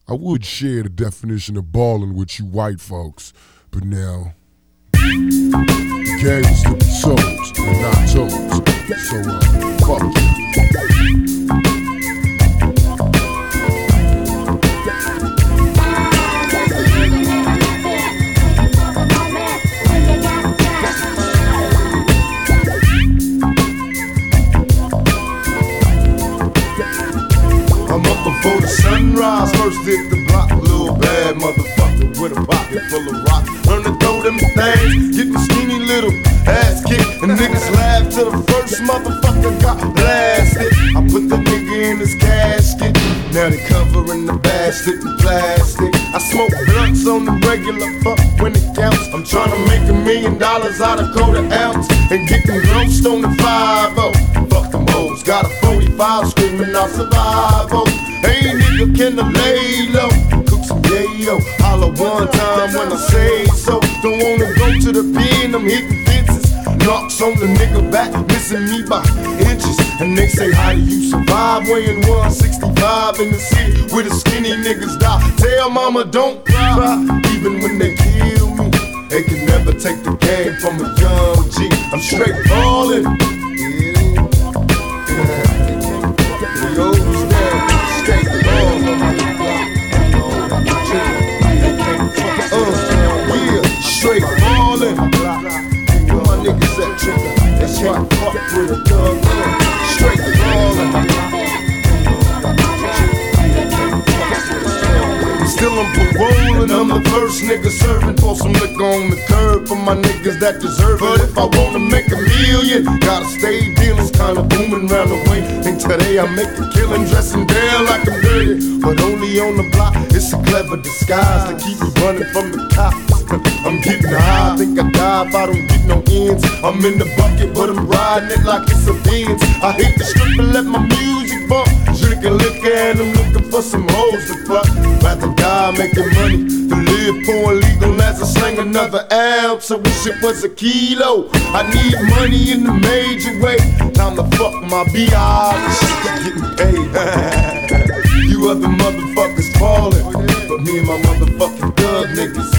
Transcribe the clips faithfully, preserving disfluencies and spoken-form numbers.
I would share the definition of ballin' with you white folks, but now the game is to be souls and not toes. So uh, fuck you. I'm up before the sunrise, first hit the block, little bad motherfucker with a pocket full of rocks. Learn to throw them things, get the skinny little ass kicked, and niggas laugh till the first motherfucker got blasted. I put the nigga in his casket, now they covering the bastard in plastic. I smoke blunts on the regular, fuck when it counts. I'm trying to make a million dollars out of quarter ounce and get them grossed on the five oh. Fuck them hoes, got a forty-five screaming out survival. Hey nigga, can I lay low? Cook some yayo, holla one time when I say so. Don't wanna go to the pen, I'm hitting fences. Knocks on the nigga back, missing me by inches. And they say, how do you survive? Weighing one sixty-five in the city where the skinny niggas die. Tell mama don't cry, even when they kill me. They can never take the game from a young G. I'm straight ballin'. Straight ballin', where my niggas at, trigger? That's right, fuck with a thug. Straight ballin'. Still on parole and I'm the first nigga serving. Pour some liquor on the curb for my niggas that deserve it. But if I wanna make a million, gotta stay dealin', kinda booming round the way. And today I make a killing, dressing down like I'm dirty, but only on the block. It's a clever disguise to keep me running from the cops. I'm getting high, I think I die if I don't get no ends. I'm in the bucket, but I'm riding it like it's a Benz. I hate the strip and let my music bump. Drinking liquor and I'm looking for some hoes to fuck. Rather die making money than live poor and legal as I slang another ounce. I wish it was a kilo. I need money in a major way. Time to fuck my B I, getting paid. You other motherfuckers fallin', but me and my motherfucking thug niggas,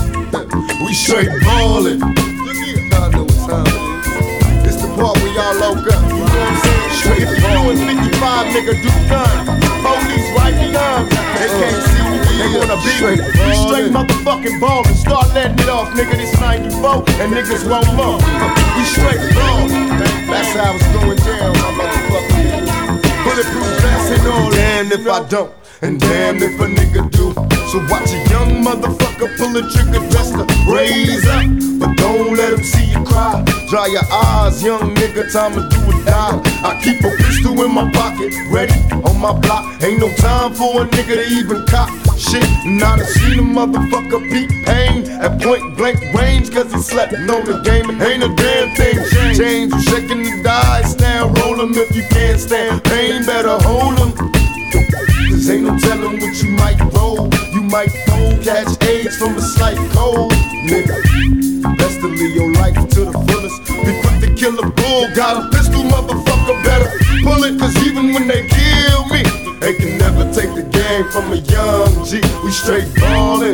we straight ballin'. Look here, y'all know what time it is. It's the part where y'all loke up. You know what I'm saying? Straight blue and fifty-five, nigga, do none. Police right behind me. They can't see me, they wanna be straight. We straight motherfucking ballin'. Start letting it off, nigga. This ninety-four, and niggas want more. We straight ballin'. That's how it's going down, my motherfucking niggas. Bulletproof vest and all. Damn if I don't, and damn if a nigga do. So watch a young motherfucker pull a trigger dressed to raise up, but don't let him see you cry. Dry your eyes, young nigga, time to do or die. I keep a pistol in my pocket, ready on my block. Ain't no time for a nigga to even cop shit. And I done seen a motherfucker beat pain at point blank range, cause he slept on the game and ain't a damn thing changed. You shaking the dice now, roll 'em if you can't stand pain, better hold 'em. Cause ain't no telling what you might roll. You might fold, catch AIDS from a slight cold, nigga. Best to live your life to the fullest. Be quick to kill a bull, got a pistol, motherfucker, better pull it. Cause even when they kill me, they can never take the game from a young G. We straight ballin',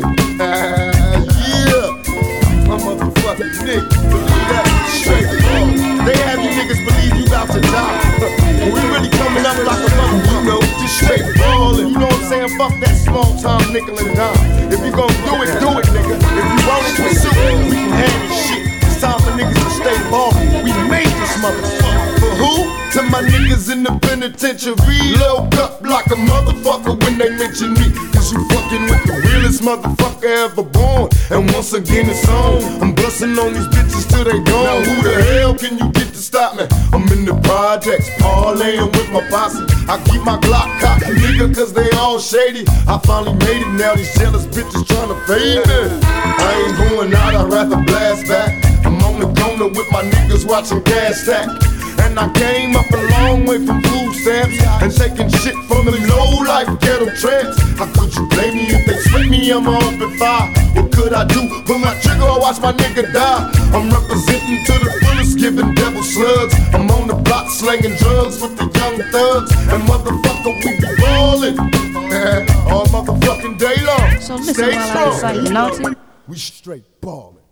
yeah. My motherfucking nigga, believe that, straight ballin'. They have you niggas believe you about to die. We really coming up like a mother, you know, just straight ballin'. You know what I'm saying? Fuck that small time nickel and dime. If you gon' do it, do it, nigga. If you want it, pursue it. We can handle shit. It's time for niggas to stay ballin'. We made this motherfucker. For who? To my niggas in the penitentiary. Load up like a motherfucker when they mention me. Cause you fucking with the realest motherfucker ever born. And once again it's on. I'm bustin' on these bitches till they gone. Now who the hell can you get to stop me? I'm in the projects, parlaying with my posse. I keep my Glock cocked, nigga, cause they all shady. I finally made it, now these jealous bitches tryna fade me. I ain't going out, I'd rather blast back. I'm on the corner with my niggas watching gas stack. And I came up a long way from food stamps and taking shit from them low-life ghetto tramps. How could you blame me if they sweat me? I'm on open fire. What could I do? Pull my trigger or watch my nigga die. I'm representing to the fullest, giving devil slugs. I'm on the block slanging drugs with the young thugs. And motherfucker, we be ballin'. man. All motherfucking day long. So listen Stay while strong. I recite naughty. We straight ballin'.